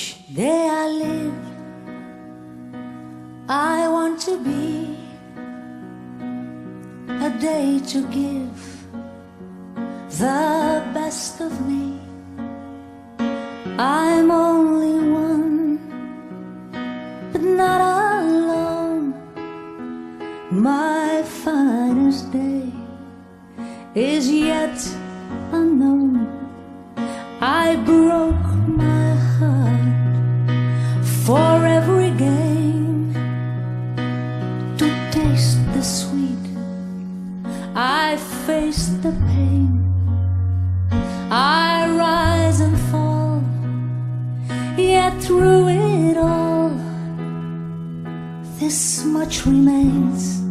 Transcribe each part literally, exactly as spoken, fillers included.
Each day I live, I want to be a day to give the best of me. I'm only one, but not alone. My finest day is yet unknown. I broke my heart for every game to taste the sweet. I faced the pain. I rise and fall, yet through it all, this much remains.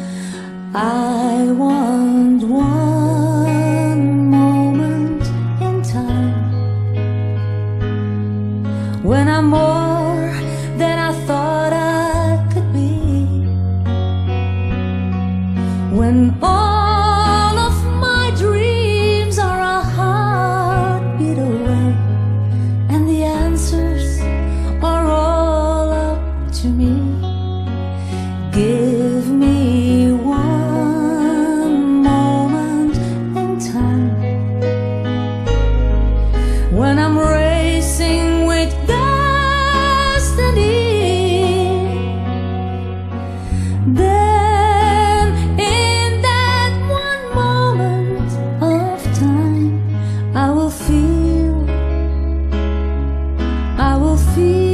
I want one moment in time when I'm more than I thought I could be, when all of my dreams are a heartbeat away, and the answers are all up to me. Give me one moment in time when I'm racing with destiny. Then in that one moment of time, I will feel, I will feel